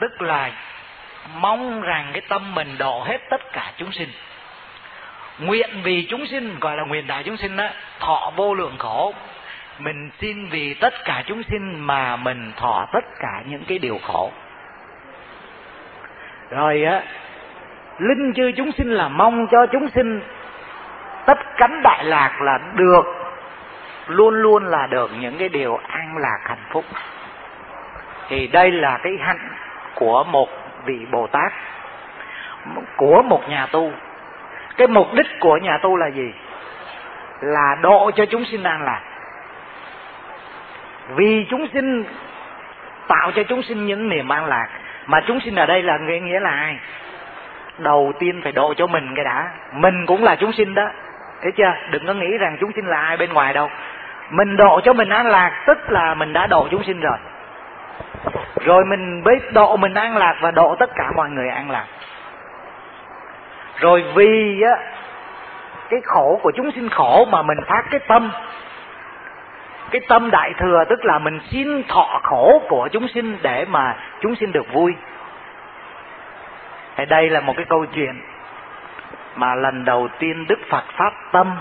tức là mong rằng cái tâm mình độ hết tất cả chúng sinh. Nguyện vì chúng sinh, gọi là nguyện đại chúng sinh đó, thọ vô lượng khổ. Mình xin vì tất cả chúng sinh mà mình thọ tất cả những cái điều khổ. Rồi á, linh chư chúng sinh là mong cho chúng sinh tất cánh đại lạc là được, luôn luôn là được những cái điều an lạc hạnh phúc. Thì đây là cái hạnh của một vị Bồ Tát, của một nhà tu. Cái mục đích của nhà tu là gì? Là độ cho chúng sinh an lạc. Vì chúng sinh, tạo cho chúng sinh những niềm an lạc. Mà chúng sinh ở đây là nghĩa là ai? Đầu tiên phải độ cho mình cái đã. Mình cũng là chúng sinh đó, thấy chưa? Đừng có nghĩ rằng chúng sinh là ai bên ngoài đâu. Mình độ cho mình an lạc, tức là mình đã độ chúng sinh rồi. Rồi mình mới độ mình an lạc và độ tất cả mọi người an lạc. Rồi vì á, cái khổ của chúng sinh khổ mà mình phát cái tâm đại thừa, tức là mình xin thọ khổ của chúng sinh để mà chúng sinh được vui. Thì đây là một cái câu chuyện mà lần đầu tiên Đức Phật phát tâm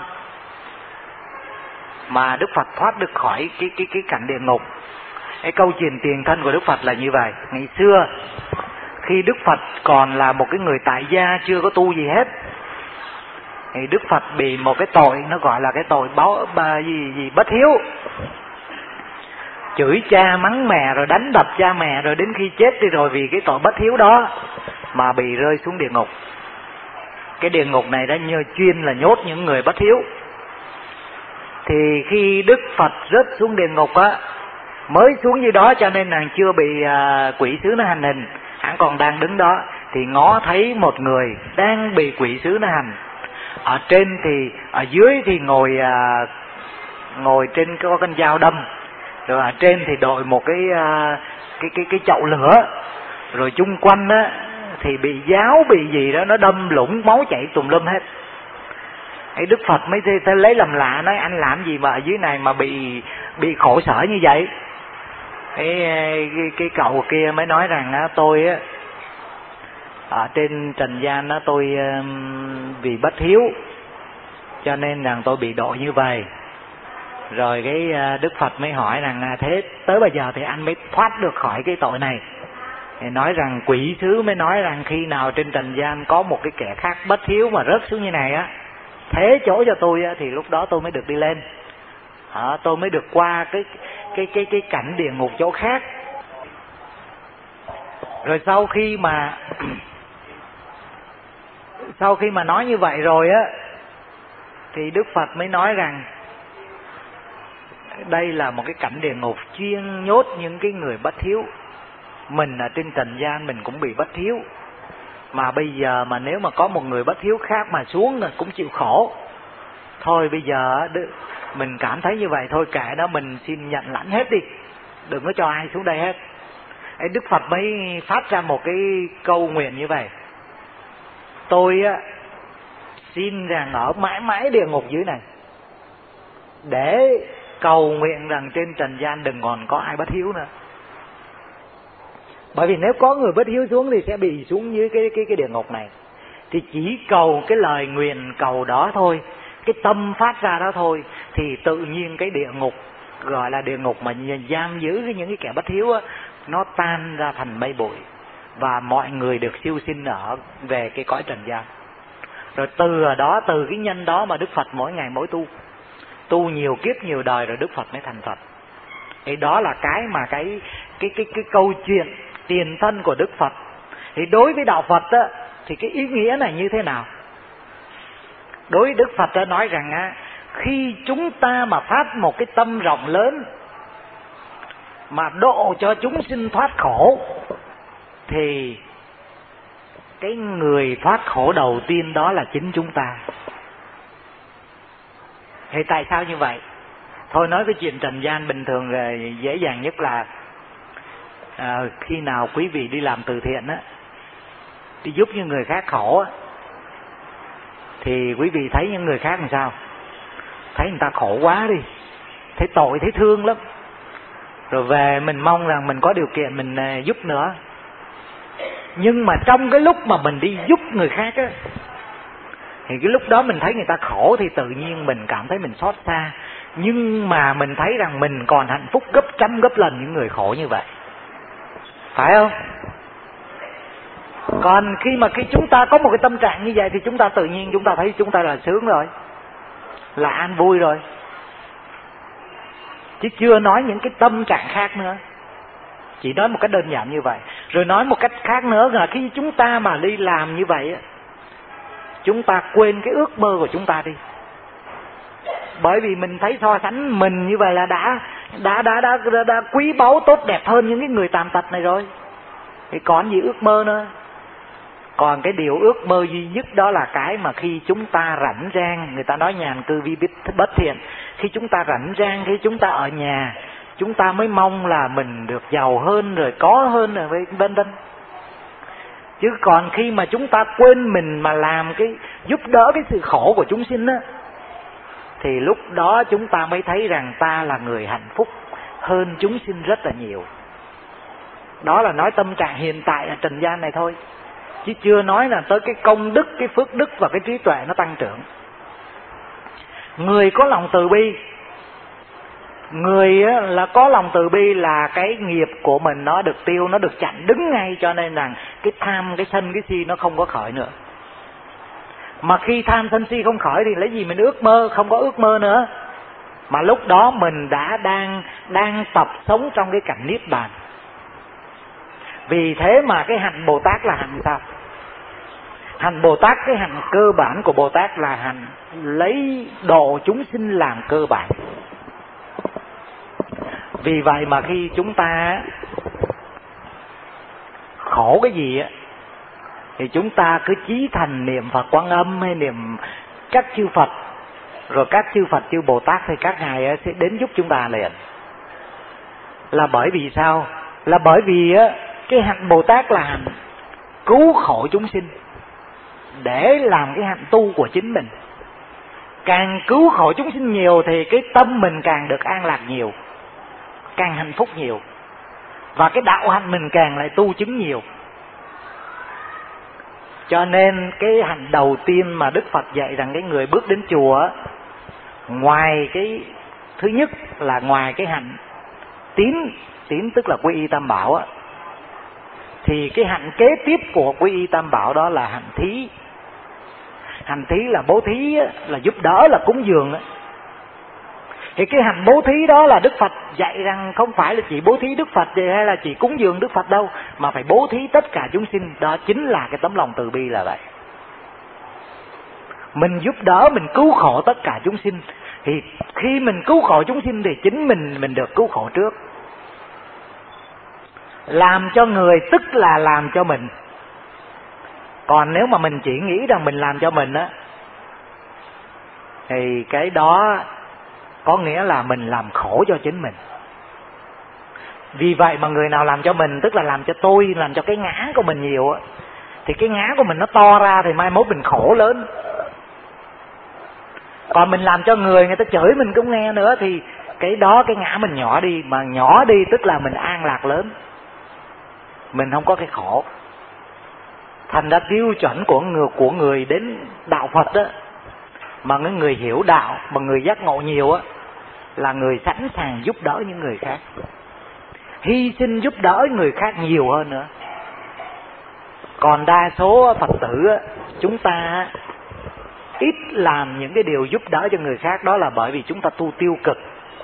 mà Đức Phật thoát được khỏi cái cảnh địa ngục. Cái câu chuyện tiền thân của Đức Phật là như vậy. Ngày xưa khi Đức Phật còn là một cái người tại gia, chưa có tu gì hết, thì Đức Phật bị một cái tội, nó gọi là cái tội bất hiếu. Chửi cha mắng mẹ rồi đánh đập cha mẹ, rồi đến khi chết đi rồi vì cái tội bất hiếu đó mà bị rơi xuống địa ngục. Cái địa ngục này đã nhờ chuyên là nhốt những người bất hiếu. Thì khi Đức Phật rớt xuống địa ngục á, mới xuống dưới đó cho nên nàng chưa bị quỷ sứ nó hành hình, hắn còn đang đứng đó, thì ngó thấy một người đang bị quỷ sứ nó hành. Ở trên thì, ở dưới thì ngồi trên có con dao đâm, rồi ở trên thì đội một cái chậu lửa, rồi chung quanh á thì bị giáo bị gì đó nó đâm lũng, máu chảy tùm lum hết. Ấy Đức Phật mới lấy làm lạ, nói anh làm gì mà ở dưới này mà bị khổ sở như vậy. Cái cậu kia mới nói rằng á, tôi á ở trên trần gian đó, tôi vì bất hiếu cho nên rằng tôi bị độ như vậy. Rồi cái Đức Phật mới hỏi rằng thế tới bây giờ thì anh mới thoát được khỏi cái tội này. Thì nói rằng quỷ sứ mới nói rằng khi nào trên trần gian có một cái kẻ khác bất hiếu mà rớt xuống như này á, thế chỗ cho tôi á, thì lúc đó tôi mới được đi lên. Tôi mới được qua cái cảnh địa ngục chỗ khác. Rồi sau khi mà nói như vậy rồi á, thì Đức Phật mới nói rằng đây là một cái cảnh địa ngục chuyên nhốt những cái người bất hiếu. Mình ở trên trần gian mình cũng bị bất hiếu, mà bây giờ mà nếu mà có một người bất hiếu khác mà xuống là cũng chịu khổ. Thôi bây giờ mình cảm thấy như vậy thôi, kệ đó, mình xin nhận lãnh hết đi, đừng có cho ai xuống đây hết. Đức Phật mới phát ra một cái câu nguyện như vậy: tôi á xin rằng ở mãi mãi địa ngục dưới này, để cầu nguyện rằng trên trần gian đừng còn có ai bất hiếu nữa. Bởi vì nếu có người bất hiếu xuống thì sẽ bị xuống dưới cái địa ngục này. Thì chỉ cầu cái lời nguyện cầu đó thôi, cái tâm phát ra đó thôi, thì tự nhiên cái địa ngục, gọi là địa ngục mà giam giữ những cái kẻ bất hiếu á, nó tan ra thành mây bụi, và mọi người được siêu sinh ở về cái cõi trần gian. Rồi từ đó, từ cái nhân đó mà Đức Phật mỗi ngày mỗi tu nhiều kiếp nhiều đời rồi Đức Phật mới thành Phật. Thì đó là cái mà cái câu chuyện tiền thân của Đức Phật. Thì đối với đạo Phật á, thì cái ý nghĩa này như thế nào? Đối với Đức Phật đã nói rằng á, khi chúng ta mà phát một cái tâm rộng lớn mà độ cho chúng sinh thoát khổ, thì cái người thoát khổ đầu tiên đó là chính chúng ta. Thì tại sao như vậy? Thôi nói cái chuyện trần gian bình thường dễ dàng nhất là khi nào quý vị đi làm từ thiện á, đi giúp những người khác khổ á, thì quý vị thấy những người khác làm sao? Thấy người ta khổ quá đi, thấy tội, thấy thương lắm. Rồi về mình mong rằng mình có điều kiện mình giúp nữa. Nhưng mà trong cái lúc mà mình đi giúp người khác á, thì cái lúc đó mình thấy người ta khổ thì tự nhiên mình cảm thấy mình xót xa. Nhưng mà mình thấy rằng mình còn hạnh phúc gấp trăm gấp lần những người khổ như vậy, phải không? Còn khi chúng ta có một cái tâm trạng như vậy thì chúng ta tự nhiên chúng ta thấy chúng ta là sướng rồi, là an vui rồi, chứ chưa nói những cái tâm trạng khác nữa. Chỉ nói một cách đơn giản như vậy. Rồi nói một cách khác nữa là khi chúng ta mà đi làm như vậy, chúng ta quên cái ước mơ của chúng ta đi. Bởi vì mình thấy so sánh mình như vậy là đã quý báu tốt đẹp hơn những cái người tàn tật này rồi. Thì còn gì ước mơ nữa. Còn cái điều ước mơ duy nhất đó là cái mà khi chúng ta rảnh rang, người ta nói nhàn cư vi bất thiện. Khi chúng ta rảnh rang, khi chúng ta ở nhà, chúng ta mới mong là mình được giàu hơn, rồi có hơn, rồi vân vân. Chứ còn khi mà chúng ta quên mình mà làm cái giúp đỡ cái sự khổ của chúng sinh á, thì lúc đó chúng ta mới thấy rằng ta là người hạnh phúc hơn chúng sinh rất là nhiều. Đó là nói tâm trạng hiện tại ở trần gian này thôi, chứ chưa nói là tới cái công đức, cái phước đức và cái trí tuệ nó tăng trưởng. Người có lòng từ bi, người là có lòng từ bi là cái nghiệp của mình nó được tiêu, nó được chặn đứng ngay, cho nên rằng cái tham, cái sân, cái si nó không có khởi nữa. Mà khi tham sân si không khởi thì lấy gì mình ước mơ, không có ước mơ nữa. Mà lúc đó mình đang tập sống trong cái cảnh niết bàn. Vì thế mà cái hạnh Bồ Tát là hạnh sao? Hạnh Bồ Tát, cái hạnh cơ bản của Bồ Tát là hạnh lấy độ chúng sinh làm cơ bản. Vì vậy mà khi chúng ta khổ cái gì á, thì chúng ta cứ chí thành niệm Phật Quan Âm hay niệm các chư Phật, rồi các chư Phật chư Bồ Tát thì các ngài sẽ đến giúp chúng ta liền. Là bởi vì sao? Là bởi vì cái hạnh Bồ Tát là hạnh cứu khổ chúng sinh, để làm cái hạnh tu của chính mình. Càng cứu khổ chúng sinh nhiều thì cái tâm mình càng được an lạc nhiều, càng hạnh phúc nhiều, và cái đạo hạnh mình càng lại tu chứng nhiều. Cho nên cái hạnh đầu tiên mà Đức Phật dạy rằng cái người bước đến chùa, ngoài cái thứ nhất là ngoài cái hạnh tín tức là quy y Tam Bảo á, thì cái hạnh kế tiếp của quy y Tam Bảo đó là hạnh thí. Hạnh thí là bố thí, là giúp đỡ, là cúng dường. Thì cái hạnh bố thí đó là Đức Phật dạy rằng không phải là chỉ bố thí Đức Phật hay là chỉ cúng dường Đức Phật đâu, mà phải bố thí tất cả chúng sinh. Đó chính là cái tấm lòng từ bi là vậy. Mình giúp đỡ, mình cứu khổ tất cả chúng sinh, thì khi mình cứu khổ chúng sinh thì chính mình được cứu khổ trước. Làm cho người tức là làm cho mình. Còn nếu mà mình chỉ nghĩ rằng mình làm cho mình á, thì cái đó có nghĩa là mình làm khổ cho chính mình. Vì vậy mà người nào làm cho mình, tức là làm cho tôi, làm cho cái ngã của mình nhiều á, thì cái ngã của mình nó to ra thì mai mốt mình khổ lớn. Còn mình làm cho người ta chửi mình cũng nghe nữa, thì cái đó cái ngã mình nhỏ đi. Mà nhỏ đi tức là mình an lạc lớn, mình không có cái khổ. Thành ra tiêu chuẩn của người đến đạo Phật đó, mà cái người hiểu đạo, mà người giác ngộ nhiều á, là người sẵn sàng giúp đỡ những người khác, hy sinh giúp đỡ người khác nhiều hơn nữa. Còn đa số Phật tử á, chúng ta ít làm những cái điều giúp đỡ cho người khác, đó là bởi vì chúng ta tu tiêu cực.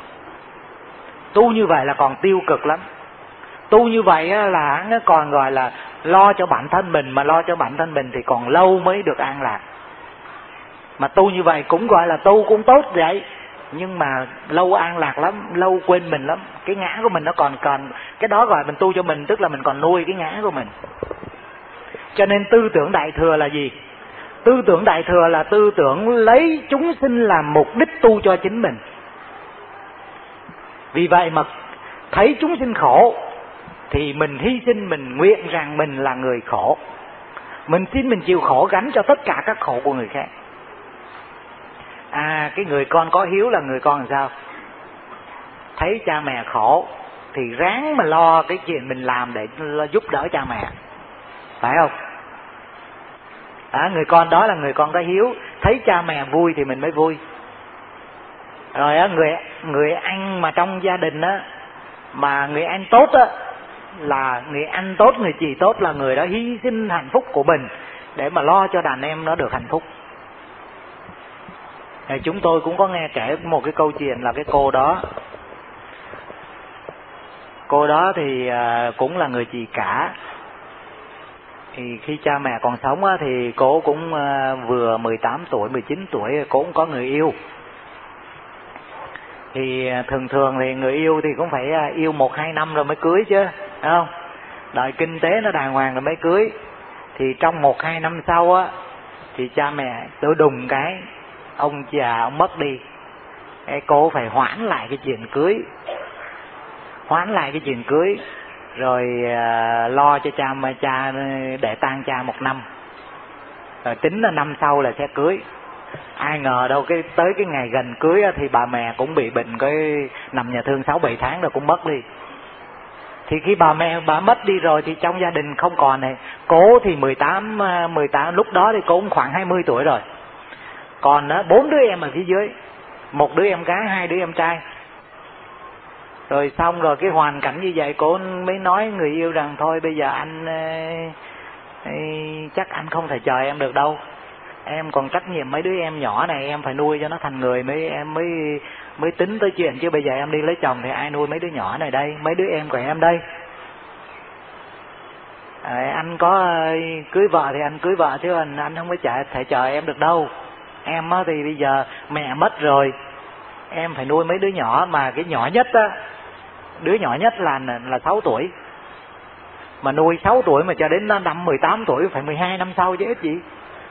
Tu như vậy là còn tiêu cực lắm. Tu như vậy là nó còn gọi là lo cho bản thân mình, mà lo cho bản thân mình thì còn lâu mới được an lạc. Mà tu như vậy cũng gọi là tu cũng tốt vậy, nhưng mà lâu an lạc lắm, lâu quên mình lắm. Cái ngã của mình nó còn cái đó gọi mình tu cho mình, tức là mình còn nuôi cái ngã của mình. Cho nên tư tưởng Đại Thừa là gì? Tư tưởng Đại Thừa là tư tưởng lấy chúng sinh làm mục đích tu cho chính mình. Vì vậy mà thấy chúng sinh khổ thì mình hy sinh, mình nguyện rằng mình là người khổ, mình xin mình chịu khổ, gánh cho tất cả các khổ của người khác. Cái người con có hiếu là người con làm sao? Thấy cha mẹ khổ thì ráng mà lo cái chuyện mình làm để giúp đỡ cha mẹ. phải không? Người con đó là người con có hiếu, thấy cha mẹ vui thì mình mới vui. Rồi người anh mà trong gia đình á, mà người anh tốt á, là người anh tốt, người chị tốt, là người đó hy sinh hạnh phúc của mình để mà lo cho đàn em nó được hạnh phúc. Thì chúng tôi cũng có nghe kể một cái câu chuyện là cái cô đó thì cũng là người chị cả. Thì khi cha mẹ còn sống á, thì cô cũng vừa 18 tuổi, 19 tuổi, cô cũng có người yêu. Thì thường thì người yêu thì cũng phải yêu 1-2 năm rồi mới cưới chứ, phải không? Đợi kinh tế nó đàng hoàng rồi mới cưới. Thì trong 1-2 năm sau á, thì cha mẹ tự đùng cái ông già ông mất đi. Cái cô phải hoãn lại cái chuyện cưới, rồi lo cho cha để tang cha 1 năm, rồi tính là năm sau là sẽ cưới. Ai ngờ đâu tới cái ngày gần cưới á, thì bà mẹ cũng bị bệnh, cái nằm nhà thương 6-7 tháng rồi cũng mất đi. Thì khi bà mất đi rồi thì trong gia đình không còn này. Cô thì 18 lúc đó thì cô cũng khoảng 20 tuổi rồi. Còn 4 đứa em ở phía dưới, 1 đứa em gái, 2 đứa em trai. Rồi xong rồi cái hoàn cảnh như vậy, cô mới nói người yêu rằng thôi bây giờ anh chắc anh không thể chờ em được đâu. Em còn trách nhiệm mấy đứa em nhỏ này, em phải nuôi cho nó thành người em mới tính tới chuyện, chứ bây giờ em đi lấy chồng thì ai nuôi mấy đứa nhỏ này đây, mấy đứa em của em đây. Anh có cưới vợ thì anh cưới vợ, chứ anh không có thể chờ em được đâu. Em thì bây giờ mẹ mất rồi, em phải nuôi mấy đứa nhỏ, mà cái nhỏ nhất á, đứa nhỏ nhất là 6 tuổi. Mà nuôi 6 tuổi mà cho đến năm 18 tuổi phải 12 năm sau chứ ít gì.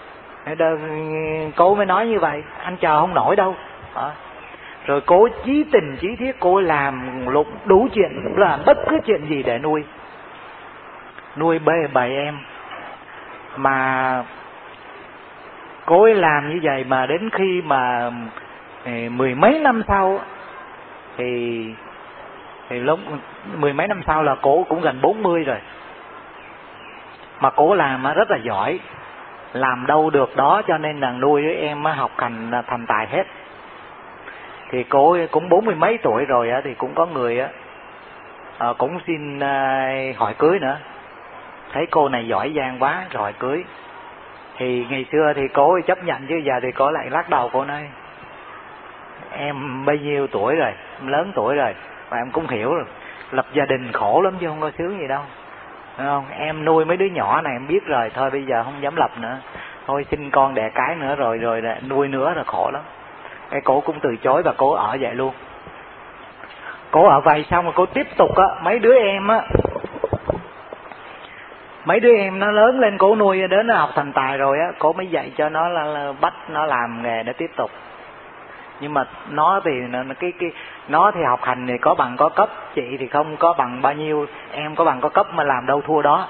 Cô mới nói như vậy, anh chờ không nổi đâu. Rồi cô chí tình chí thiết, cô làm đủ chuyện, làm bất cứ chuyện gì để nuôi bầy em. Mà cô ấy làm như vậy mà đến khi mà 10 mấy năm sau thì lúc 10 mấy năm sau là cô cũng gần 40 rồi. Mà cô làm rất là giỏi, làm đâu được đó, cho nên là nuôi đứa em học hành thành tài hết. Thì cô ấy cũng 40 mấy tuổi rồi thì cũng có người cũng xin hỏi cưới nữa. Thấy cô này giỏi giang quá rồi hỏi cưới. Thì ngày xưa thì cô ấy chấp nhận, chứ giờ thì cô lại lắc đầu, cô nói em bao nhiêu tuổi rồi, em lớn tuổi rồi, và em cũng hiểu rồi, lập gia đình khổ lắm chứ không có sướng gì đâu, phải không? Em nuôi mấy đứa nhỏ này em biết rồi, thôi bây giờ không dám lập nữa, thôi sinh con đẻ cái nữa rồi nuôi nữa là khổ lắm. Cái cô cũng từ chối và cô ở vậy luôn. Cô ở vậy xong rồi cô tiếp tục á, mấy đứa em nó lớn lên, cô nuôi đến nó học thành tài rồi á, cô mới dạy cho nó là bắt nó làm nghề nó tiếp tục. Nhưng mà nó thì nó thì học hành thì có bằng có cấp, chị thì không có bằng bao nhiêu, em có bằng có cấp mà làm đâu thua đó.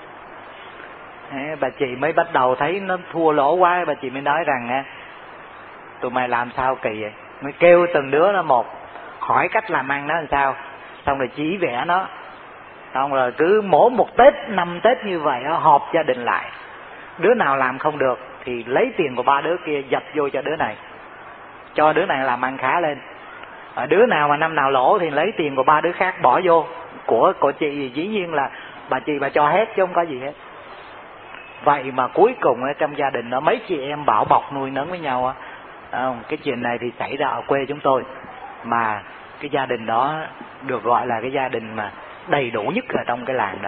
Bà chị mới bắt đầu thấy nó thua lỗ quá, bà chị mới nói rằng tụi mày làm sao kỳ vậy, mới kêu từng đứa nó một, hỏi cách làm ăn nó làm sao, xong rồi chỉ vẽ nó, xong rồi cứ mỗi một Tết 5 Tết như vậy họp gia đình lại, đứa nào làm không được thì lấy tiền của 3 đứa kia dập vô cho đứa này, cho đứa này làm ăn khá lên. Đứa nào mà năm nào lỗ thì lấy tiền của 3 đứa khác bỏ vô, của chị dĩ nhiên là bà cho hết chứ không có gì hết. Vậy mà cuối cùng trong gia đình nó mấy chị em bảo bọc nuôi nấng với nhau. Cái chuyện này thì xảy ra ở quê chúng tôi, mà cái gia đình đó được gọi là cái gia đình mà đầy đủ nhất ở trong cái làng đó.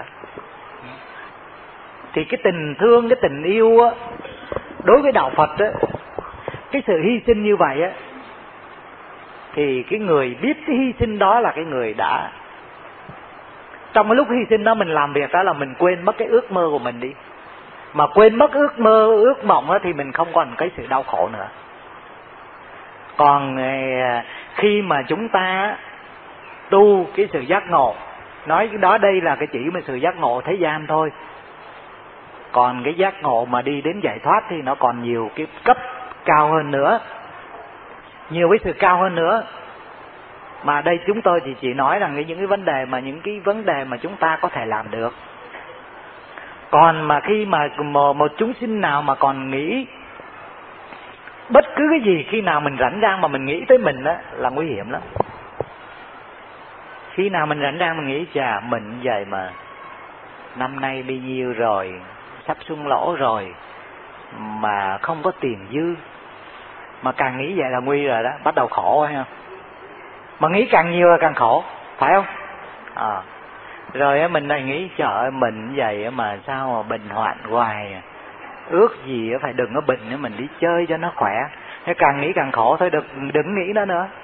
Thì cái tình thương, cái tình yêu đối với đạo Phật cái sự hy sinh như vậy thì cái người biết cái hy sinh đó là cái người đã, trong cái lúc hy sinh đó mình làm việc đó là mình quên mất cái ước mơ của mình đi. Mà quên mất ước mơ, ước mộng thì mình không còn cái sự đau khổ nữa. Còn khi mà chúng ta tu cái sự giác ngộ, nói đó đây là cái chỉ mà sự giác ngộ thế gian thôi. Còn cái giác ngộ mà đi đến giải thoát thì nó còn nhiều cái cấp cao hơn nữa, nhiều cái sự cao hơn nữa. Mà đây chúng tôi thì chỉ nói rằng những cái vấn đề mà chúng ta có thể làm được. Còn mà khi mà một chúng sinh nào mà còn nghĩ bất cứ cái gì, khi nào mình rảnh rang mà mình nghĩ tới mình á là nguy hiểm lắm. Khi nào mình rảnh rang mình nghĩ chà mình vậy mà năm nay bao nhiêu rồi, sắp xuân lỗ rồi mà không có tiền dư, mà càng nghĩ vậy là nguy rồi đó, bắt đầu khổ hay không? Mà nghĩ càng nhiều là càng khổ, phải không? Rồi mình lại nghĩ trời ơi mình vậy mà sao mà bệnh hoạn hoài, ước gì phải đừng có bệnh nữa, mình đi chơi cho nó khỏe. Thế càng nghĩ càng khổ thôi, đừng nghĩ nó nữa.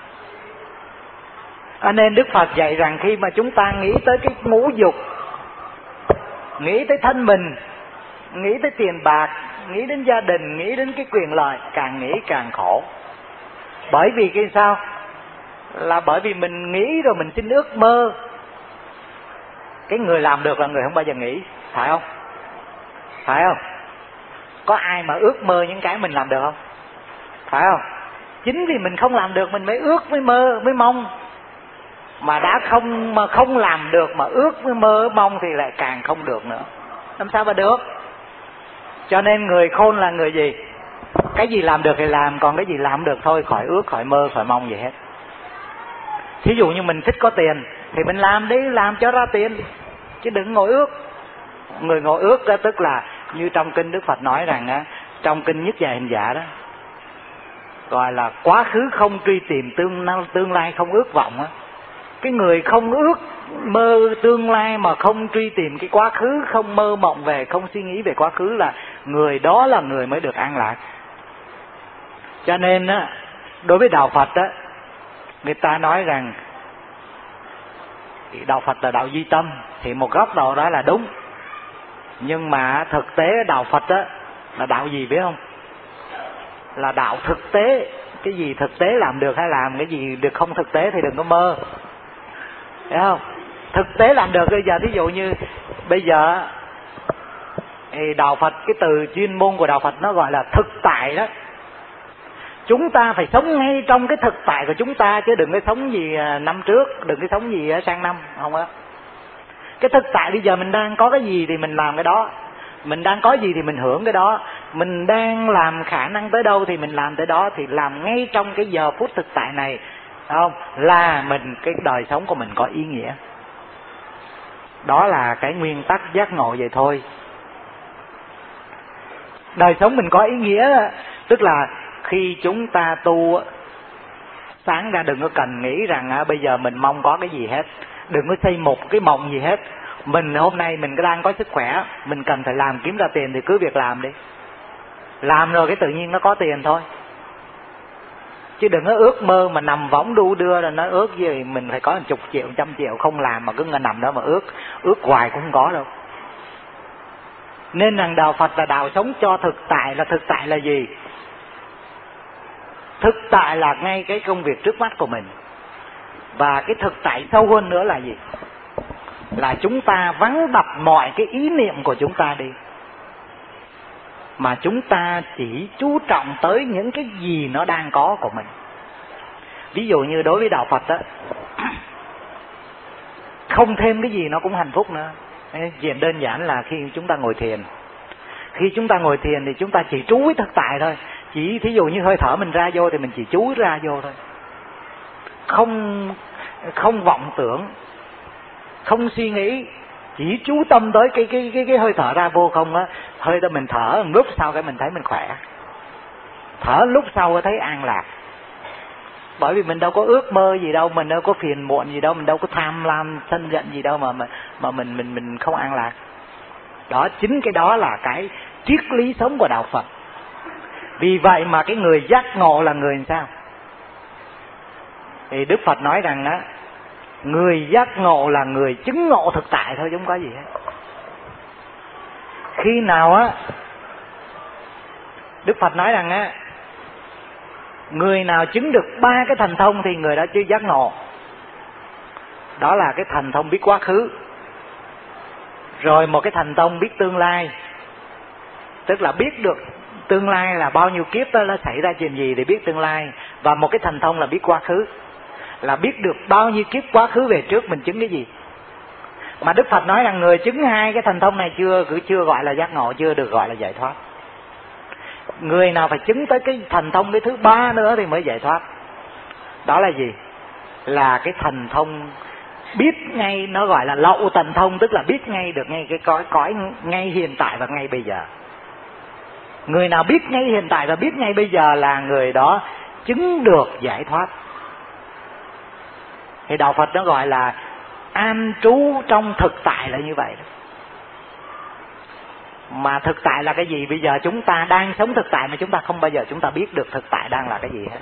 Nên Đức Phật dạy rằng khi mà chúng ta nghĩ tới cái ngũ dục, nghĩ tới thân mình, nghĩ tới tiền bạc, nghĩ đến gia đình, nghĩ đến cái quyền lợi, càng nghĩ càng khổ. Bởi vì cái sao? Là bởi vì mình nghĩ rồi mình xin ước mơ. Cái người làm được là người không bao giờ nghĩ, phải không? Phải không? Có ai mà ước mơ những cái mình làm được không? Phải không? Chính vì mình không làm được mình mới ước, mới mơ, mới mong. Mà đã không làm được mà ước mới mơ mong thì lại càng không được nữa. Làm sao mà được? Cho nên người khôn là người gì? Cái gì làm được thì làm, còn cái gì làm được thôi khỏi ước, khỏi mơ, khỏi mong gì hết. Thí dụ như mình thích có tiền thì mình làm đi, làm cho ra tiền, chứ đừng ngồi ước. Người ngồi ước đó, tức là như trong kinh Đức Phật nói rằng trong kinh Nhất Già Hình Dạ đó, gọi là quá khứ không truy tìm, tương lai không ước vọng á. Cái người không ước mơ tương lai mà không truy tìm cái quá khứ, không mơ mộng về, không suy nghĩ về quá khứ, là người đó là người mới được an lạc. Cho nên á, đối với đạo Phật á, người ta nói rằng đạo Phật là đạo duy tâm, thì một góc độ đó là đúng. Nhưng mà thực tế đạo Phật á là đạo gì biết không? Là đạo thực tế. Cái gì thực tế làm được hay làm, cái gì được không thực tế thì đừng có mơ. Thấy không? Thực tế làm được. Bây giờ thí dụ như bây giờ thì đạo Phật, cái từ chuyên môn của đạo Phật nó gọi là thực tại đó. Chúng ta phải sống ngay trong cái thực tại của chúng ta, chứ đừng có sống gì năm trước, đừng có sống gì sang năm, không á. Cái thực tại bây giờ mình đang có cái gì thì mình làm cái đó, mình đang có gì thì mình hưởng cái đó, mình đang làm khả năng tới đâu thì mình làm tới đó, thì làm ngay trong cái giờ phút thực tại này, không? Là mình, cái đời sống của mình có ý nghĩa. Đó là cái nguyên tắc giác ngộ vậy thôi. Đời sống mình có ý nghĩa, tức là khi chúng ta tu, sáng ra đừng có cần nghĩ rằng bây giờ mình mong có cái gì hết, đừng có xây một cái mộng gì hết. Mình hôm nay mình đang có sức khỏe, mình cần phải làm kiếm ra tiền thì cứ việc làm đi. Làm rồi cái tự nhiên nó có tiền thôi. Chứ đừng có ước mơ mà nằm võng đu đưa là nó ước gì mình phải có 10 triệu, 100 triệu, không làm mà cứ nằm đó mà ước hoài cũng không có đâu. Nên rằng đạo Phật là đạo sống cho thực tại. Là thực tại là gì? Thực tại là ngay cái công việc trước mắt của mình. Và cái thực tại sâu hơn nữa là gì? Là chúng ta vắng bặt mọi cái ý niệm của chúng ta đi, mà chúng ta chỉ chú trọng tới những cái gì nó đang có của mình. Ví dụ như đối với đạo Phật đó, không thêm cái gì nó cũng hạnh phúc nữa. Chuyện đơn giản là khi chúng ta ngồi thiền. Khi chúng ta ngồi thiền thì chúng ta chỉ chú ý thực tại thôi. Chỉ thí dụ như hơi thở mình ra vô thì mình chỉ chú ý ra vô thôi. Không vọng tưởng, không suy nghĩ, chỉ chú tâm tới cái hơi thở ra vô không á. Hơi đó mình thở lúc sau cái mình thấy mình khỏe, thở lúc sau thấy an lạc. Bởi vì mình đâu có ước mơ gì đâu, mình đâu có phiền muộn gì đâu, mình đâu có tham lam sân giận gì đâu mà mình không an lạc. Đó, chính cái đó là cái triết lý sống của đạo Phật. Vì vậy mà cái người giác ngộ là người làm sao? Thì Đức Phật nói rằng á, người giác ngộ là người chứng ngộ thực tại thôi chứ không có gì hết. Khi nào á, Đức Phật nói rằng á, người nào chứng được 3 cái thần thông thì người đó chưa giác ngộ. Đó là cái thần thông biết quá khứ, rồi một cái thần thông biết tương lai, tức là biết được tương lai là bao nhiêu kiếp đó nó xảy ra chuyện gì thì biết tương lai. Và một cái thần thông là biết quá khứ, là biết được bao nhiêu kiếp quá khứ về trước mình chứng cái gì. Mà Đức Phật nói rằng người chứng hai cái thần thông này chưa gọi là giác ngộ, chưa được gọi là giải thoát. Người nào phải chứng tới cái thần thông cái thứ ba nữa thì mới giải thoát. Đó là gì? Là cái thần thông biết ngay, nó gọi là lậu thần thông, tức là biết ngay được ngay cái cõi ngay hiện tại và ngay bây giờ. Người nào biết ngay hiện tại và biết ngay bây giờ là người đó chứng được giải thoát. Thì đạo Phật nó gọi là an trú trong thực tại là như vậy đó. Mà thực tại là cái gì? Bây giờ chúng ta đang sống thực tại mà chúng ta không bao giờ chúng ta biết được thực tại đang là cái gì hết.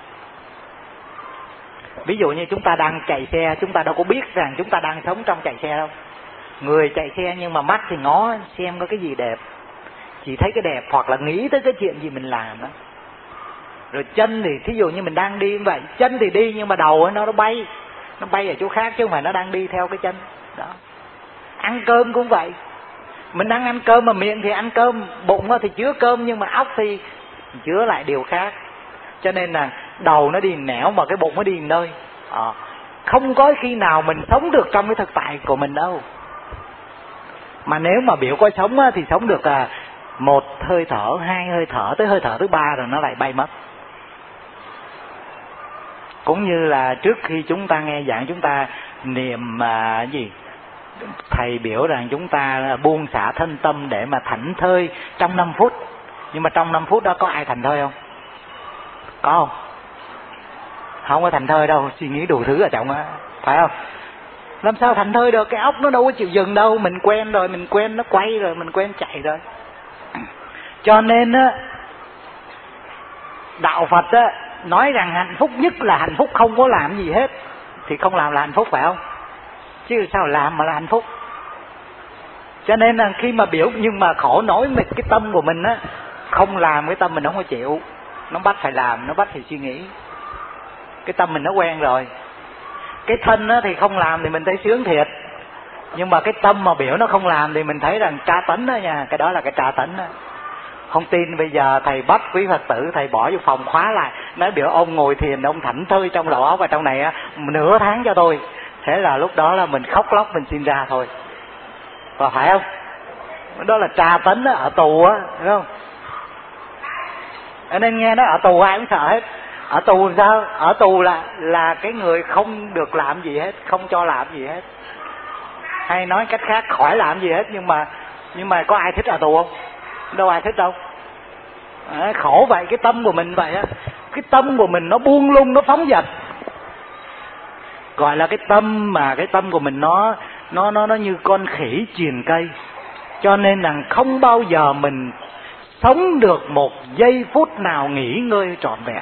Ví dụ như chúng ta đang chạy xe, chúng ta đâu có biết rằng chúng ta đang sống trong chạy xe đâu. Người chạy xe nhưng mà mắt thì ngó xem có cái gì đẹp, chỉ thấy cái đẹp hoặc là nghĩ tới cái chuyện gì mình làm đó. Rồi chân thì thí dụ như mình đang đi như vậy, chân thì đi nhưng mà đầu nó bay ở chỗ khác chứ không phải nó đang đi theo cái chân đó. Ăn cơm cũng vậy, mình đang ăn cơm mà miệng thì ăn cơm, bụng thì chứa cơm nhưng mà óc thì chứa lại điều khác. Cho nên là đầu nó đi nẻo mà cái bụng nó đi nơi. Không có khi nào mình sống được trong cái thực tại của mình đâu. Mà nếu mà biểu có sống thì sống được một hơi thở, hai hơi thở, tới hơi thở thứ ba rồi nó lại bay mất. Cũng như là trước khi chúng ta nghe giảng chúng ta niệm gì? Thầy biểu rằng chúng ta buông xả thân tâm để mà thảnh thơi trong 5 phút. Nhưng mà trong 5 phút đó có ai thảnh thơi không? Có không? Không có thảnh thơi đâu, suy nghĩ đủ thứ ở trong á, phải không? Làm sao thảnh thơi được, cái óc nó đâu có chịu dừng đâu. Mình quen rồi, mình quen nó quay rồi, mình quen chạy rồi. Cho nên á, đạo Phật á nói rằng hạnh phúc nhất là hạnh phúc không có làm gì hết. Thì không làm là hạnh phúc, phải không? Chứ sao làm mà là hạnh phúc. Cho nên là khi mà biểu, nhưng mà khổ nổi với cái tâm của mình á, không làm cái tâm mình không có chịu, nó bắt phải làm, nó bắt phải suy nghĩ. Cái tâm mình nó quen rồi. Cái thân á thì không làm thì mình thấy sướng thiệt, nhưng mà cái tâm mà biểu nó không làm thì mình thấy rằng tra tấn đó nha. Cái đó là cái tra tấn đó. Không tin bây giờ thầy bắt quý Phật tử, thầy bỏ vô phòng khóa lại, nói biểu ông ngồi thiền, ông thảnh thơi trong đầu óc và trong này á, nửa tháng cho tôi. Thế là lúc đó là mình khóc lóc mình xin ra thôi. Và phải không? Đó là tra tấn đó, ở tù á, phải không? Cho nên nghe nói ở tù ai cũng sợ hết. Ở tù sao? Ở tù là cái người không được làm gì hết, không cho làm gì hết. Hay nói cách khác khỏi làm gì hết, nhưng mà có ai thích ở tù không? Đâu ai thích đâu. Khổ vậy, cái tâm của mình vậy á. Cái tâm của mình nó buông lung, nó phóng dật. Gọi là cái tâm mà cái tâm của mình nó như con khỉ triền cây. Cho nên là không bao giờ mình sống được một giây phút nào nghỉ ngơi trọn vẹn.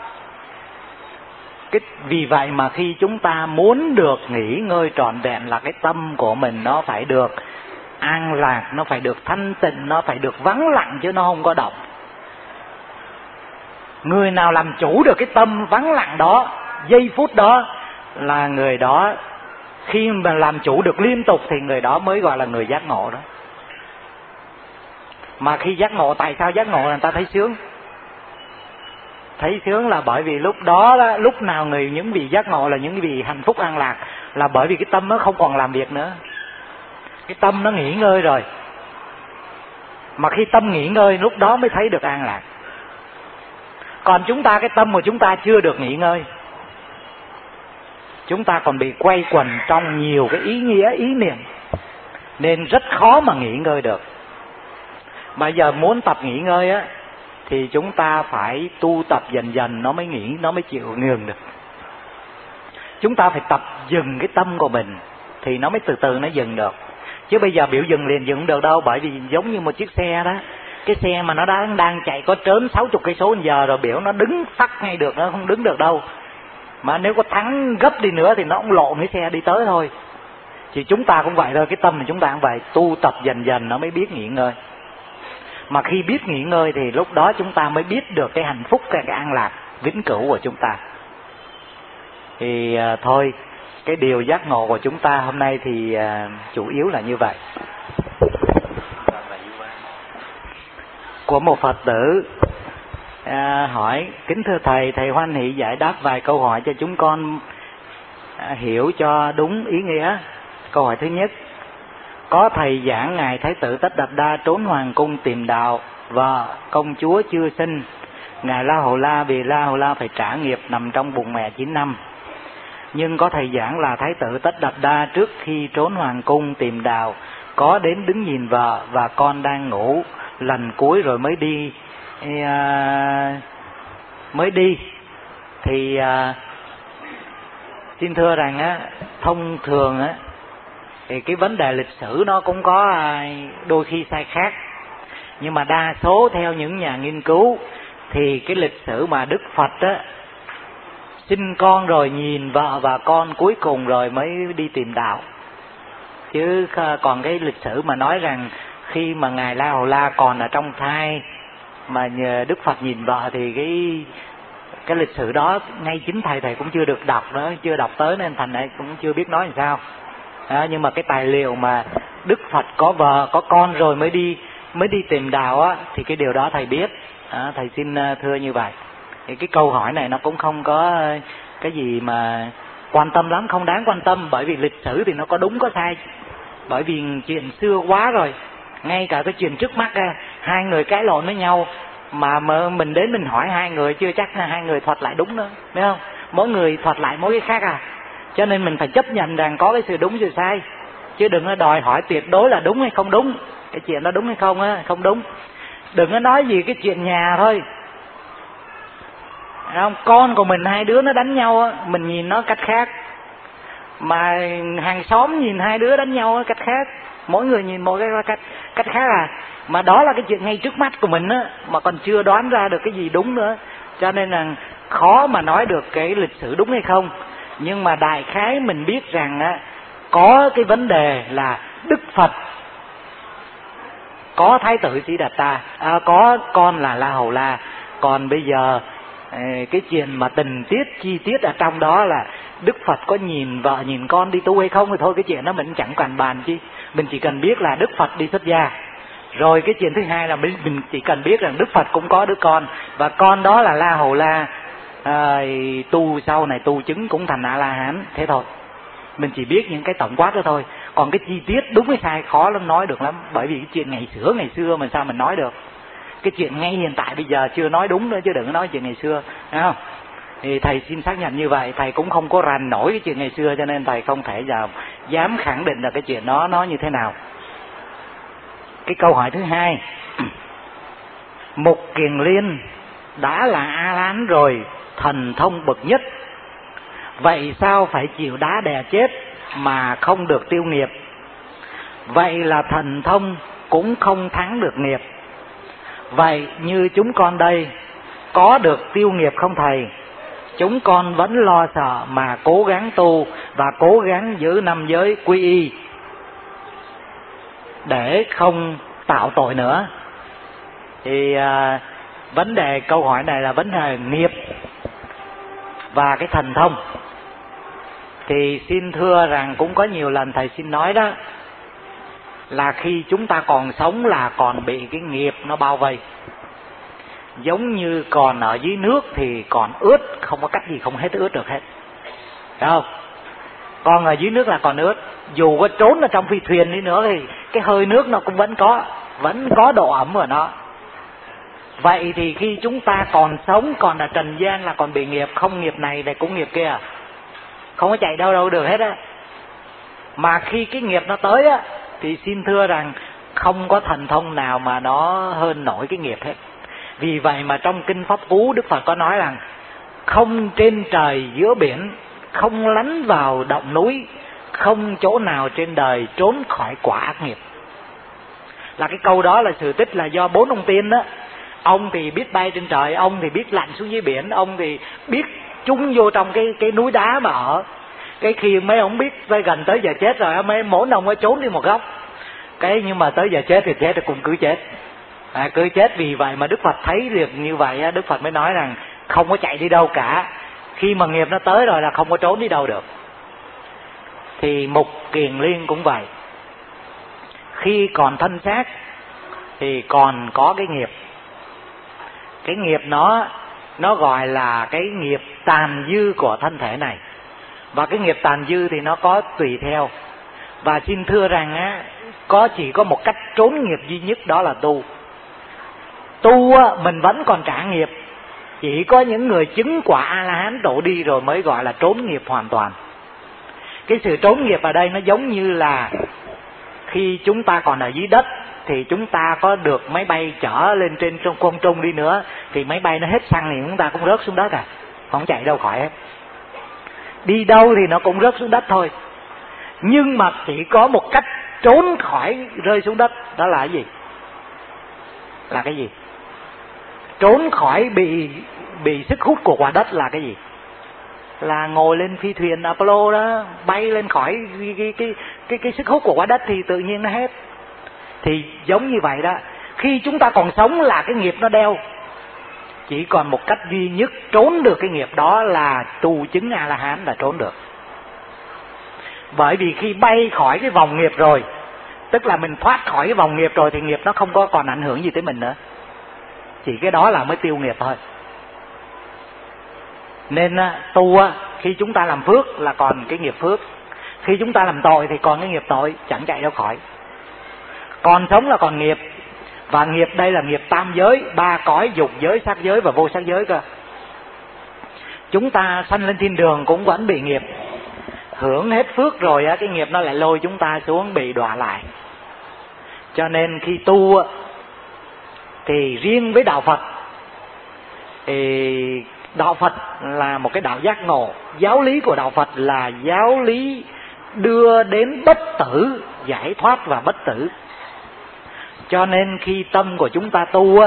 Vì vậy mà khi chúng ta muốn được nghỉ ngơi trọn vẹn là cái tâm của mình nó phải được an lạc, nó phải được thanh tịnh, nó phải được vắng lặng chứ nó không có động. Người nào làm chủ được cái tâm vắng lặng đó, giây phút đó, là người đó khi mà làm chủ được liên tục thì người đó mới gọi là người giác ngộ đó. Mà khi giác ngộ, tại sao giác ngộ là người ta thấy sướng? Thấy sướng là bởi vì lúc đó, lúc nào những vị giác ngộ là những vị hạnh phúc an lạc, là bởi vì cái tâm nó không còn làm việc nữa. Cái tâm nó nghỉ ngơi rồi. Mà khi tâm nghỉ ngơi lúc đó mới thấy được an lạc. Còn chúng ta, cái tâm của chúng ta chưa được nghỉ ngơi, chúng ta còn bị quay quần trong nhiều cái ý nghĩa, ý niệm, nên rất khó mà nghỉ ngơi được. Bây giờ muốn tập nghỉ ngơi á thì chúng ta phải tu tập dần dần nó mới nghỉ, nó mới chịu ngừng được. Chúng ta phải tập dừng cái tâm của mình thì nó mới từ từ nó dừng được. Chứ bây giờ biểu dừng liền dừng không được đâu, bởi vì giống như một chiếc xe đó, cái xe mà nó đang chạy có trớn 60 cây số giờ rồi biểu nó đứng phắt ngay được, nó không đứng được đâu. Mà nếu có thắng gấp đi nữa thì nó cũng lộn cái xe đi tới thôi. Thì chúng ta cũng vậy thôi, cái tâm của chúng ta cũng vậy, tu tập dần dần nó mới biết nghỉ ngơi. Mà khi biết nghỉ ngơi thì lúc đó chúng ta mới biết được cái hạnh phúc, cái an lạc vĩnh cửu của chúng ta. Thì thôi, cái điều giác ngộ của chúng ta hôm nay thì chủ yếu là như vậy. Của một Phật tử hỏi: kính thưa thầy, thầy hoan hỷ giải đáp vài câu hỏi cho chúng con hiểu cho đúng ý nghĩa. Câu hỏi thứ nhất: Có thầy giảng ngài Thái tử Tất Đạt Đa trốn hoàng cung tìm đạo, vợ công chúa chưa sinh. Ngài La Hầu La vì La Hầu La phải trả nghiệp nằm trong bụng mẹ 9 năm. Nhưng có thầy giảng là Thái tử Tất Đạt Đa trước khi trốn hoàng cung tìm đạo có đến đứng nhìn vợ và con đang ngủ lần cuối rồi mới đi. Thì xin thưa rằng á, thông thường á thì cái vấn đề lịch sử nó cũng có đôi khi sai khác, nhưng mà đa số theo những nhà nghiên cứu thì cái lịch sử mà Đức Phật á sinh con rồi nhìn vợ và con cuối cùng rồi mới đi tìm đạo. Chứ còn cái lịch sử mà nói rằng khi mà ngài La Hầu La còn ở trong thai mà nhờ Đức Phật nhìn vợ thì cái lịch sử đó ngay chính thầy cũng chưa được đọc nữa, chưa đọc tới nên thành này cũng chưa biết nói làm sao. Nhưng mà cái tài liệu mà Đức Phật có vợ có con rồi mới đi tìm đạo á thì cái điều đó thầy biết. Thầy xin thưa như vậy. Thì cái câu hỏi này nó cũng không có cái gì mà quan tâm lắm, không đáng quan tâm, bởi vì lịch sử thì nó có đúng có sai. Bởi vì chuyện xưa quá rồi, ngay cả cái chuyện trước mắt hai người cãi lộn với nhau mà mình đến mình hỏi hai người chưa chắc là hai người thuật lại đúng nữa, biết không? Mỗi người thuật lại mỗi cái khác cho nên mình phải chấp nhận rằng có cái sự đúng sự sai, chứ đừng có đòi hỏi tuyệt đối là đúng hay không đúng. Cái chuyện đó đúng hay không không đúng. Đừng có nói gì cái chuyện nhà thôi, không? Con của mình hai đứa nó đánh nhau mình nhìn nó cách khác, mà hàng xóm nhìn hai đứa đánh nhau cách khác, mỗi người nhìn một cái cách khác mà đó là cái chuyện ngay trước mắt của mình mà còn chưa đoán ra được cái gì đúng nữa, cho nên là khó mà nói được cái lịch sử đúng hay không. Nhưng mà đại khái mình biết rằng có cái vấn đề là Đức Phật có Thái tử Sĩ Đạt Ta, có con là La Hầu La. Còn bây giờ cái chuyện mà tình tiết chi tiết ở trong đó là Đức Phật có nhìn vợ nhìn con đi tu hay không thì thôi, cái chuyện đó mình chẳng cần bàn chi. Mình chỉ cần biết là Đức Phật đi xuất gia. Rồi cái chuyện thứ hai là mình chỉ cần biết rằng Đức Phật cũng có đứa con, và con đó là La Hầu La, tu sau này tu chứng cũng thành A-la-hán. Thế thôi, mình chỉ biết những cái tổng quát đó thôi. Còn cái chi tiết đúng hay sai khó lắm nói được lắm, bởi vì cái chuyện ngày xưa mà sao mình nói được. Cái chuyện ngay hiện tại bây giờ chưa nói đúng nữa, chứ đừng có nói chuyện ngày xưa, thấy không? Thì thầy xin xác nhận như vậy. Thầy cũng không có rành nổi cái chuyện ngày xưa, cho nên thầy không thể dám khẳng định là cái chuyện đó nó như thế nào. Cái câu hỏi thứ hai, Mục Kiền Liên đã là A-la-hán rồi, thần thông bậc nhất, vậy sao phải chịu đá đè chết mà không được tiêu nghiệp? Vậy là thần thông cũng không thắng được nghiệp. Vậy như chúng con đây có được tiêu nghiệp không thầy? Chúng con vẫn lo sợ mà cố gắng tu và cố gắng giữ năm giới quy y để không tạo tội nữa. Thì vấn đề câu hỏi này là vấn đề nghiệp và cái thần thông. Thì xin thưa rằng cũng có nhiều lần thầy xin nói đó, là khi chúng ta còn sống là còn bị cái nghiệp nó bao vây. Giống như còn ở dưới nước thì còn ướt, không có cách gì không hết ướt được hết, phải không? Còn ở dưới nước là còn ướt, dù có trốn ở trong phi thuyền đi nữa thì cái hơi nước nó cũng vẫn có độ ẩm của nó. Vậy thì khi chúng ta còn sống, còn ở trần gian là còn bị nghiệp, không nghiệp này thì cũng nghiệp kia, không có chạy đâu được hết á. Mà khi cái nghiệp nó tới á thì xin thưa rằng không có thần thông nào mà nó hơn nổi cái nghiệp hết. Vì vậy mà trong Kinh Pháp Cú Đức Phật có nói rằng không trên trời giữa biển, không lánh vào động núi, không chỗ nào trên đời trốn khỏi quả ác nghiệp. Là cái câu đó là sự tích là do 4 ông tiên đó. Ông thì biết bay trên trời, ông thì biết lặn xuống dưới biển, ông thì biết trúng vô trong cái núi đá mà ở. Cái khi mấy ông biết gần tới giờ chết rồi, mỗi ông mới trốn đi một góc. Nhưng mà tới giờ chết thì chết thì cũng cứ chết. Cứ chết. Vì vậy mà Đức Phật thấy được như vậy, Đức Phật mới nói rằng không có chạy đi đâu cả. Khi mà nghiệp nó tới rồi là không có trốn đi đâu được. Thì Mục Kiền Liên cũng vậy. Khi còn thân xác thì còn có cái nghiệp. Cái nghiệp nó gọi là cái nghiệp tàn dư của thân thể này. Và cái nghiệp tàn dư thì nó có tùy theo. Và xin thưa rằng á, chỉ có một cách trốn nghiệp duy nhất, đó là tu. Tu á, mình vẫn còn trả nghiệp. Chỉ có những người chứng quả A-la-hán đổ đi rồi mới gọi là trốn nghiệp hoàn toàn. Cái sự trốn nghiệp ở đây nó giống như là khi chúng ta còn ở dưới đất thì chúng ta có được máy bay chở lên trên trong không trung đi nữa thì máy bay nó hết xăng thì chúng ta cũng rớt xuống đất à, không chạy đâu khỏi hết. Đi đâu thì nó cũng rớt xuống đất thôi. Nhưng mà chỉ có một cách trốn khỏi rơi xuống đất, đó là cái gì? Là cái gì? Trốn khỏi bị sức hút của quả đất là cái gì? Là ngồi lên phi thuyền Apollo đó, bay lên khỏi cái sức hút của quả đất thì tự nhiên nó hết. Thì giống như vậy đó, khi chúng ta còn sống là cái nghiệp nó đeo. Chỉ còn một cách duy nhất trốn được cái nghiệp đó là tu chứng A-la-hán là trốn được. Bởi vì khi bay khỏi cái vòng nghiệp rồi, tức là mình thoát khỏi cái vòng nghiệp rồi thì nghiệp nó không có còn ảnh hưởng gì tới mình nữa. Chỉ cái đó là mới tiêu nghiệp thôi. Nên tu khi chúng ta làm phước là còn cái nghiệp phước, khi chúng ta làm tội thì còn cái nghiệp tội, chẳng chạy đâu khỏi. Còn sống là còn nghiệp. Và nghiệp đây là nghiệp tam giới, 3 cõi, dục giới, sắc giới và vô sắc giới cơ. Chúng ta sanh lên thiên đường cũng vẫn bị nghiệp. Hưởng hết phước rồi cái nghiệp nó lại lôi chúng ta xuống bị đọa lại. Cho nên khi tu thì riêng với đạo Phật thì đạo Phật là một cái đạo giác ngộ. Giáo lý của đạo Phật là giáo lý đưa đến bất tử, giải thoát và bất tử. Cho nên khi tâm của chúng ta tu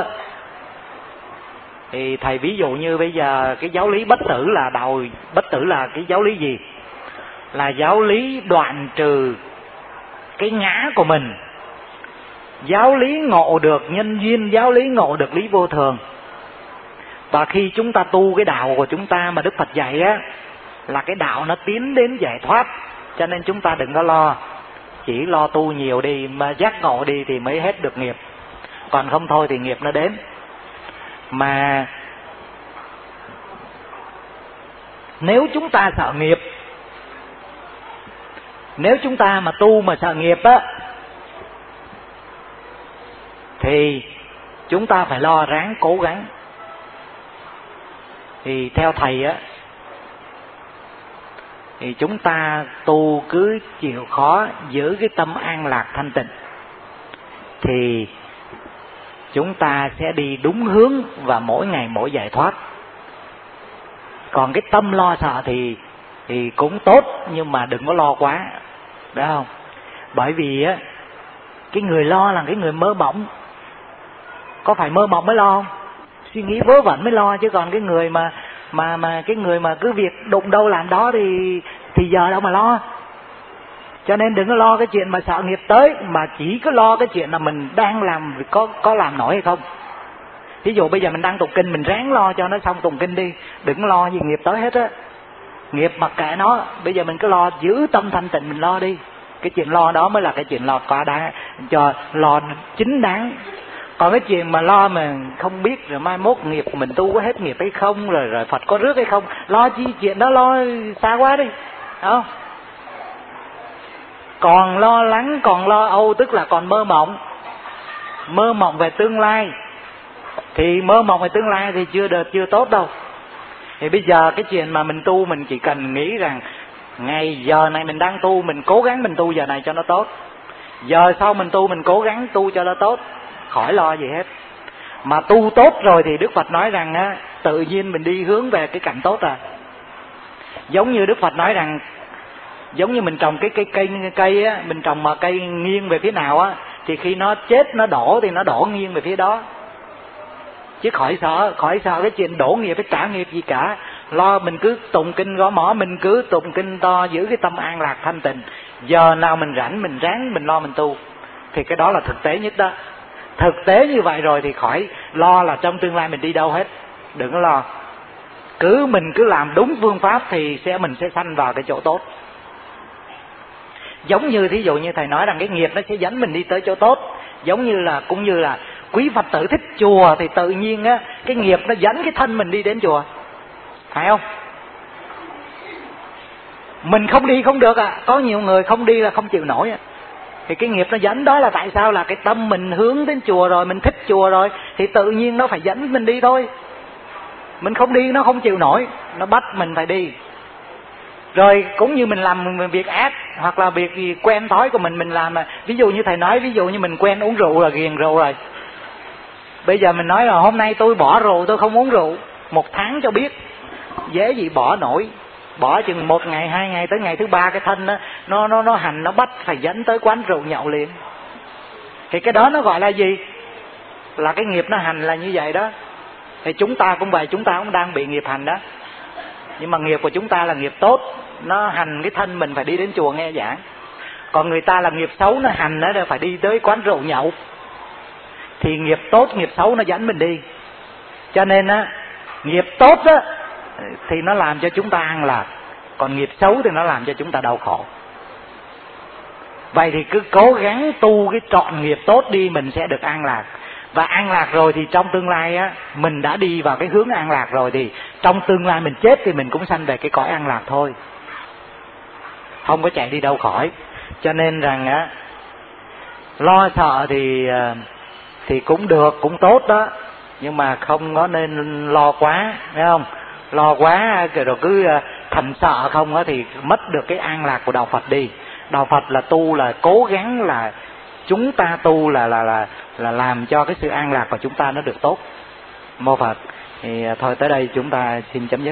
thì thầy ví dụ như bây giờ cái giáo lý bất tử là bất tử là cái giáo lý gì? Là giáo lý đoạn trừ cái ngã của mình, giáo lý ngộ được nhân duyên, giáo lý ngộ được lý vô thường. Và khi chúng ta tu cái đạo của chúng ta mà Đức Phật dạy là cái đạo nó tiến đến giải thoát. Cho nên chúng ta đừng có lo, chỉ lo tu nhiều đi, mà giác ngộ đi thì mới hết được nghiệp. Còn không thôi thì nghiệp nó đến. Mà nếu chúng ta sợ nghiệp, nếu chúng ta mà tu mà sợ nghiệp thì chúng ta phải lo ráng cố gắng. Thì theo thầy thì chúng ta tu cứ chịu khó giữ cái tâm an lạc thanh tịnh thì chúng ta sẽ đi đúng hướng và mỗi ngày mỗi giải thoát. Còn cái tâm lo sợ thì cũng tốt, nhưng mà đừng có lo quá, đúng không? Bởi vì cái người lo là cái người mơ mộng. Có phải mơ mộng mới lo không? Suy nghĩ vớ vẩn mới lo, chứ còn cái người mà cứ việc đụng đâu làm đó thì giờ đâu mà lo. Cho nên đừng có lo cái chuyện mà sợ nghiệp tới, mà chỉ có lo cái chuyện là mình đang làm có làm nổi hay không. Ví dụ bây giờ mình đang tụng kinh, mình ráng lo cho nó xong tụng kinh đi, đừng lo gì nghiệp tới hết á. Nghiệp mặc kệ nó, bây giờ mình cứ lo giữ tâm thanh tịnh, mình lo đi. Cái chuyện lo đó mới là cái chuyện lo quá đáng, cho lo chính đáng. Còn cái chuyện mà lo mà không biết rồi mai mốt nghiệp mình tu có hết nghiệp hay không, rồi Phật có rước hay không, lo chi chuyện đó, lo xa quá đi, không? Còn lo lắng, còn lo âu tức là còn mơ mộng về tương lai. Thì mơ mộng về tương lai thì chưa tốt đâu. Thì bây giờ cái chuyện mà mình tu, mình chỉ cần nghĩ rằng ngày giờ này mình đang tu, mình cố gắng mình tu giờ này cho nó tốt. Giờ sau mình tu, mình cố gắng tu cho nó tốt, khỏi lo gì hết. Mà tu tốt rồi thì Đức Phật nói rằng tự nhiên mình đi hướng về cái cảnh tốt à. Giống như Đức Phật nói rằng, giống như mình trồng cái cây á, mình trồng mà cây nghiêng về phía nào thì khi nó chết nó đổ thì nó đổ nghiêng về phía đó. Chứ khỏi sợ cái chuyện đổ nghiệp với trả nghiệp gì cả. Lo mình cứ tụng kinh gõ mõ, mình cứ tụng kinh to, giữ cái tâm an lạc thanh tịnh. Giờ nào mình rảnh mình ráng mình lo mình tu, thì cái đó là thực tế nhất đó. Thực tế như vậy rồi thì khỏi lo là trong tương lai mình đi đâu hết. Đừng có lo, mình cứ làm đúng phương pháp thì mình sẽ sanh vào cái chỗ tốt. Giống như thí dụ như thầy nói rằng cái nghiệp nó sẽ dẫn mình đi tới chỗ tốt. Giống như là cũng như là quý Phật tử thích chùa thì tự nhiên cái nghiệp nó dẫn cái thân mình đi đến chùa, phải không? Mình không đi không được à. Có nhiều người không đi là không chịu nổi à. Thì cái nghiệp nó dẫn đó là tại sao? Là cái tâm mình hướng đến chùa rồi, mình thích chùa rồi, thì tự nhiên nó phải dẫn mình đi thôi. Mình không đi nó không chịu nổi, nó bắt mình phải đi. Rồi cũng như mình làm việc ác hoặc là việc gì quen thói của mình làm là, ví dụ như thầy nói, ví dụ như mình quen uống rượu là ghiền rượu rồi. Bây giờ mình nói là hôm nay tôi bỏ rượu, tôi không uống rượu, 1 tháng cho biết, dễ gì bỏ nổi. Bỏ chừng 1 ngày 2 ngày, tới ngày thứ 3 cái thân nó hành, nó bắt phải dẫn tới quán rượu nhậu liền. Thì cái đó nó gọi là gì? Là cái nghiệp nó hành là như vậy đó. Thì chúng ta cũng vậy, chúng ta cũng đang bị nghiệp hành đó. Nhưng mà nghiệp của chúng ta là nghiệp tốt, nó hành cái thân mình phải đi đến chùa nghe giảng. Còn người ta là nghiệp xấu, nó hành nó phải đi tới quán rượu nhậu. Thì nghiệp tốt, nghiệp xấu nó dẫn mình đi. Cho nên á, nghiệp tốt á thì nó làm cho chúng ta an lạc, còn nghiệp xấu thì nó làm cho chúng ta đau khổ. Vậy thì cứ cố gắng tu cái trọn nghiệp tốt đi, mình sẽ được an lạc. Và an lạc rồi thì trong tương lai á, mình đã đi vào cái hướng an lạc rồi, thì trong tương lai mình chết thì mình cũng sanh về cái cõi an lạc thôi, không có chạy đi đâu khỏi. Cho nên rằng á, lo sợ thì cũng được, cũng tốt đó, nhưng mà không có nên lo quá, thấy không? Lo quá rồi cứ thành sợ không á thì mất được cái an lạc của đạo Phật đi. Đạo Phật là tu là cố gắng là chúng ta tu là làm cho cái sự an lạc của chúng ta nó được tốt. Mô Phật. Thì thôi tới đây chúng ta xin chấm dứt.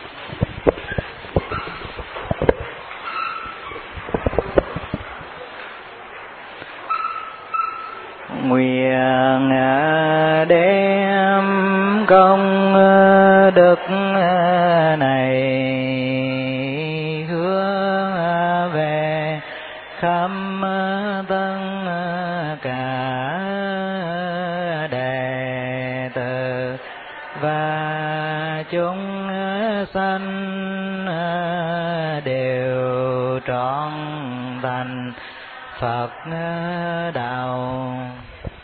Nguyện đem công đức này hướng về khắp tất cả đệ tử và chúng sanh đều trọn thành Phật đạo.